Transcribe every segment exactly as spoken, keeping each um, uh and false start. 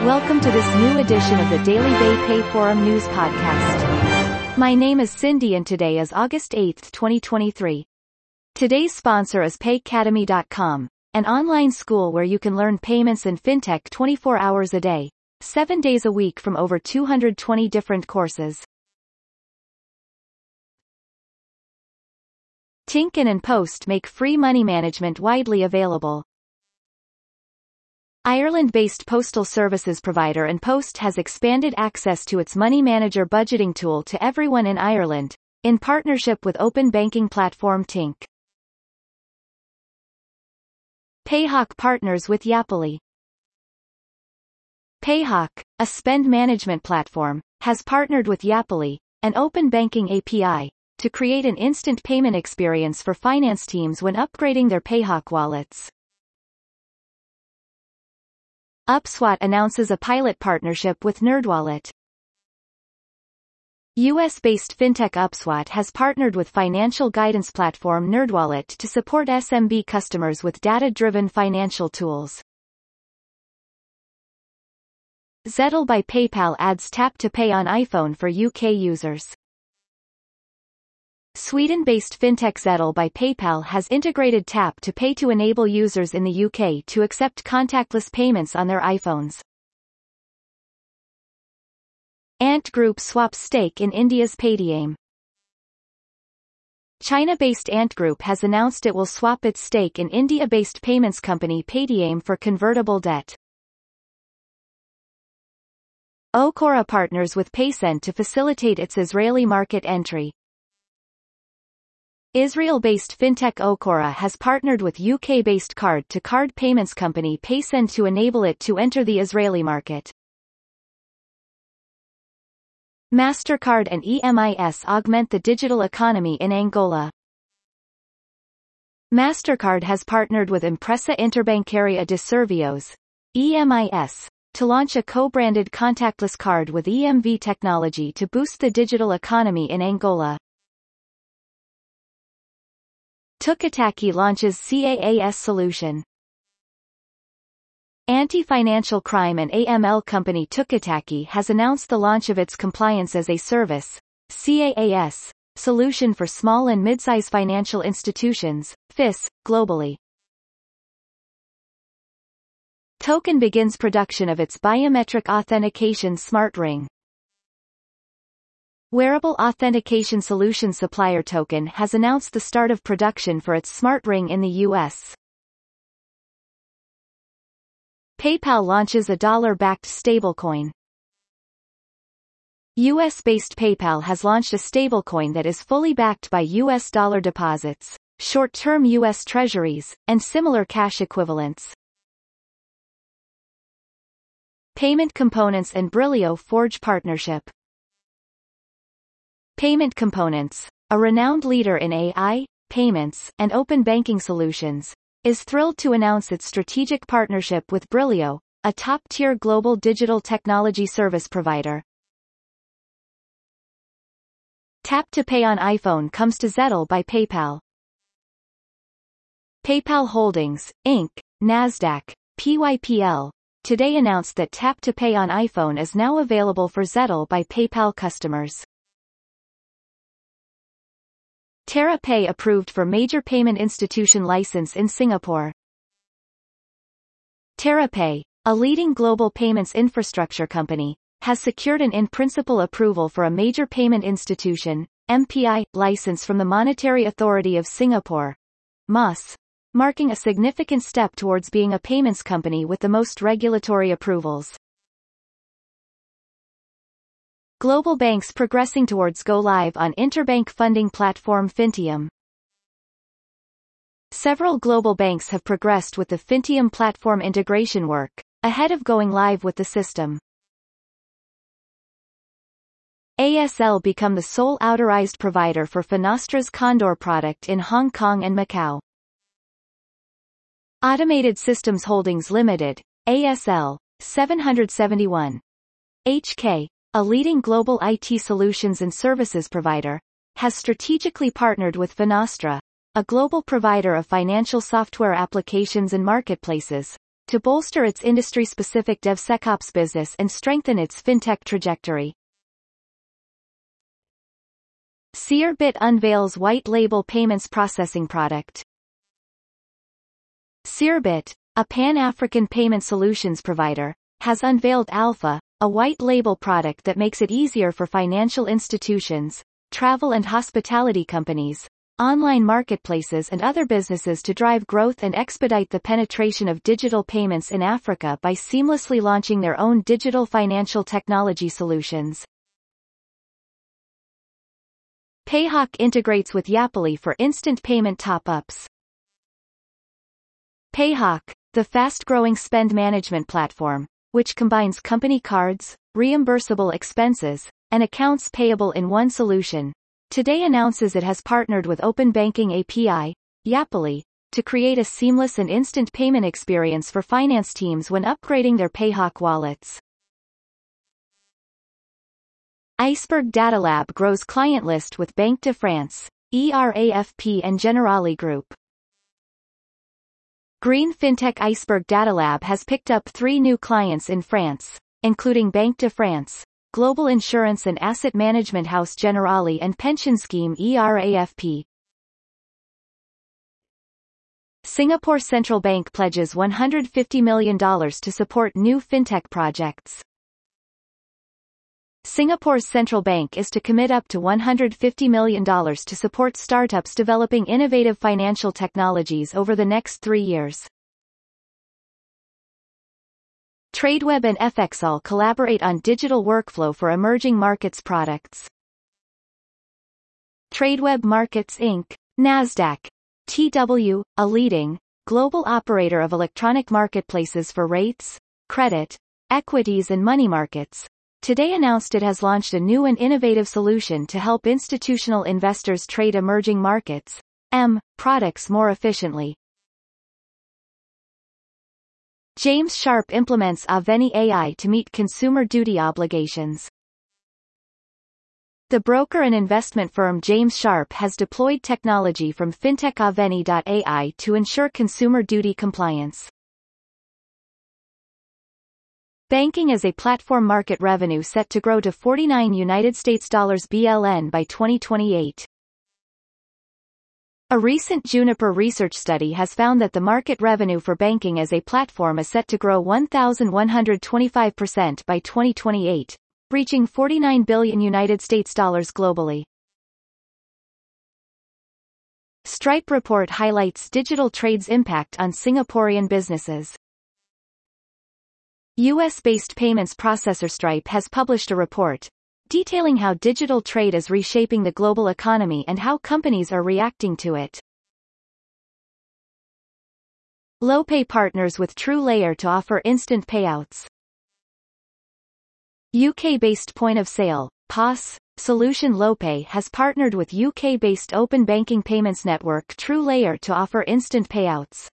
Welcome to this new edition of the Daily Bay Pay Forum News Podcast. My name is Cindy and today is August eighth, twenty twenty-three. Today's sponsor is Paycademy dot com, an online school where you can learn payments and fintech twenty-four hours a day, seven days a week from over two hundred twenty different courses. Tinkin and Post make free money management widely available. Ireland-based postal services provider An Post has expanded access to its Money Manager budgeting tool to everyone in Ireland, in partnership with open banking platform Tink. Payhawk partners with Yapily. Payhawk, a spend management platform, has partnered with Yapily, an open banking A P I, to create an instant payment experience for finance teams when upgrading their Payhawk wallets. Upswat announces a pilot partnership with NerdWallet. U S-based fintech Upswat has partnered with financial guidance platform NerdWallet to support S M B customers with data-driven financial tools. Zettle by PayPal adds Tap to Pay on iPhone for U K users. Sweden-based fintech Zettle by PayPal has integrated Tap to Pay to enable users in the U K to accept contactless payments on their iPhones. Ant Group swaps stake in India's Paytm. China-based Ant Group has announced it will swap its stake in India-based payments company Paytm for convertible debt. Okora partners with Paysend to facilitate its Israeli market entry. Israel-based fintech Okora has partnered with U K-based card-to-card payments company Paysend to enable it to enter the Israeli market. MasterCard and E M I S augment the digital economy in Angola. MasterCard has partnered with Empresa Interbancaria de Servicios, E M I S, to launch a co-branded contactless card with E M V technology to boost the digital economy in Angola. Tukataki launches C A A S solution. Anti-financial crime and A M L company Tukataki has announced the launch of its Compliance as a Service (C A A S) solution for small and mid-size financial institutions, F I S, globally. Token begins production of its biometric authentication smart ring. Wearable authentication solution supplier Token has announced the start of production for its smart ring in the U S. PayPal launches a dollar-backed stablecoin. U S-based PayPal has launched a stablecoin that is fully backed by U S dollar deposits, short-term U S treasuries, and similar cash equivalents. Payment Components and Brilio forge partnership. Payment Components, a renowned leader in A I, payments, and open banking solutions, is thrilled to announce its strategic partnership with Brilio, a top-tier global digital technology service provider. Tap to Pay on iPhone comes to Zettle by PayPal. PayPal Holdings, Incorporated, Nasdaq, P Y P L, today announced that Tap to Pay on iPhone is now available for Zettle by PayPal customers. TerraPay approved for major payment institution license in Singapore. TerraPay, a leading global payments infrastructure company, has secured an in-principle approval for a major payment institution, M P I, license from the Monetary Authority of Singapore, M A S, marking a significant step towards being a payments company with the most regulatory approvals. Global banks progressing towards go live on interbank funding platform Fintium. Several global banks have progressed with the Fintium platform integration work, ahead of going live with the system. A S L become the sole authorized provider for Finastra's Condor product in Hong Kong and Macau. Automated Systems Holdings Limited, A S L, seven seventy-one, H K, a leading global I T solutions and services provider, has strategically partnered with Finastra, a global provider of financial software applications and marketplaces, to bolster its industry-specific DevSecOps business and strengthen its fintech trajectory. Seerbit unveils white-label payments processing product. Seerbit, a Pan-African payment solutions provider, has unveiled Alpha, a white-label product that makes it easier for financial institutions, travel and hospitality companies, online marketplaces and other businesses to drive growth and expedite the penetration of digital payments in Africa by seamlessly launching their own digital financial technology solutions. Payhawk integrates with Yapily for instant payment top-ups. Payhawk, the fast-growing spend management platform, which combines company cards, reimbursable expenses, and accounts payable in one solution, today announces it has partnered with Open Banking A P I, Yapily, to create a seamless and instant payment experience for finance teams when upgrading their Payhawk wallets. Iceberg Data Lab grows client list with Banque de France, E R A F P and Generali Group. Green fintech Iceberg Data Lab has picked up three new clients in France, including Banque de France, global insurance and asset management house Generali and pension scheme E R A F P. Singapore Central Bank pledges one hundred fifty million dollars to support new fintech projects. Singapore's central bank is to commit up to one hundred fifty million dollars to support startups developing innovative financial technologies over the next three years. Tradeweb and F X All collaborate on digital workflow for emerging markets products. Tradeweb Markets Incorporated, Nasdaq, T W, a leading, global operator of electronic marketplaces for rates, credit, equities and money markets, today announced it has launched a new and innovative solution to help institutional investors trade emerging markets, E M, products more efficiently. James Sharp implements Aveni A I to meet consumer duty obligations. The broker and investment firm James Sharp has deployed technology from fintech Aveni dot A I to ensure consumer duty compliance. Banking as a platform market revenue set to grow to forty-nine United States dollars B L N by twenty twenty-eight. A recent Juniper research study has found that the market revenue for banking as a platform is set to grow one thousand one hundred twenty-five percent by twenty twenty-eight, reaching forty-nine billion United States dollars globally. Stripe report highlights digital trade's impact on Singaporean businesses. U S-based payments processor Stripe has published a report detailing how digital trade is reshaping the global economy and how companies are reacting to it. LoPay partners with TrueLayer to offer instant payouts. U K-based point-of-sale, P O S, solution LoPay has partnered with U K-based open banking payments network TrueLayer to offer instant payouts.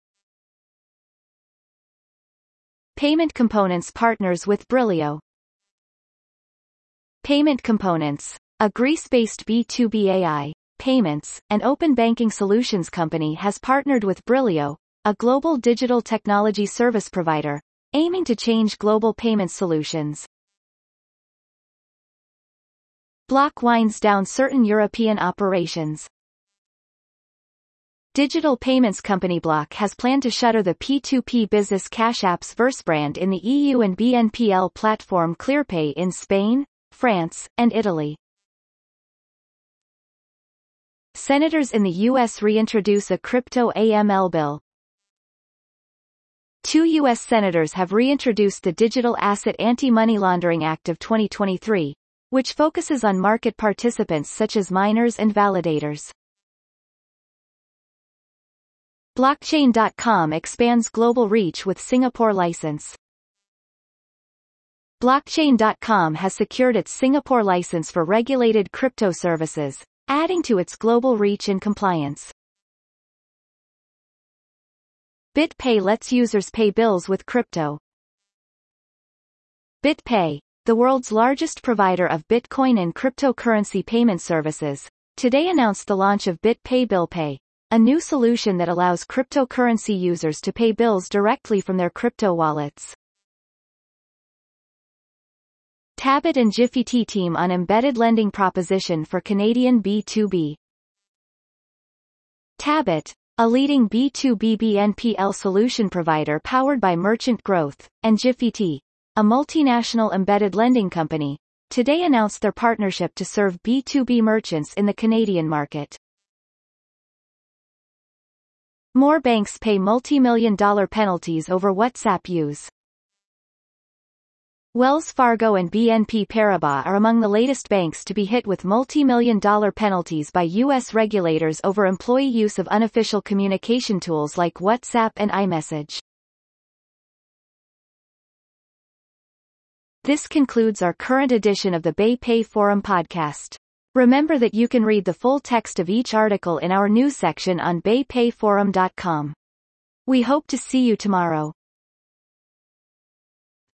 Payment Components partners with Brilio. Payment Components, a Greece-based B two B A I, payments, and open banking solutions company has partnered with Brilio, a global digital technology service provider, aiming to change global payment solutions. Block winds down certain European operations. Digital payments company Block has planned to shutter the P two P business Cash App's Verse brand in the E U and B N P L platform ClearPay in Spain, France, and Italy. Senators in the U S reintroduce a crypto A M L bill. Two U S senators have reintroduced the Digital Asset Anti-Money Laundering Act of twenty twenty-three, which focuses on market participants such as miners and validators. Blockchain dot com expands global reach with Singapore license. Blockchain dot com has secured its Singapore license for regulated crypto services, adding to its global reach and compliance. BitPay lets users pay bills with crypto. BitPay, the world's largest provider of Bitcoin and cryptocurrency payment services, today announced the launch of BitPay Bill Pay, a new solution that allows cryptocurrency users to pay bills directly from their crypto wallets. Tabit and Gifty team on embedded lending proposition for Canadian B two B. Tabit, a leading B two B B N P L solution provider powered by Merchant Growth, and Gifty, a multinational embedded lending company, today announced their partnership to serve B two B merchants in the Canadian market. More banks pay multi-million dollar penalties over WhatsApp use. Wells Fargo and B N P Paribas are among the latest banks to be hit with multi-million dollar penalties by U S regulators over employee use of unofficial communication tools like WhatsApp and iMessage. This concludes our current edition of the BayPay Forum podcast. Remember that you can read the full text of each article in our news section on bay pay forum dot com. We hope to see you tomorrow.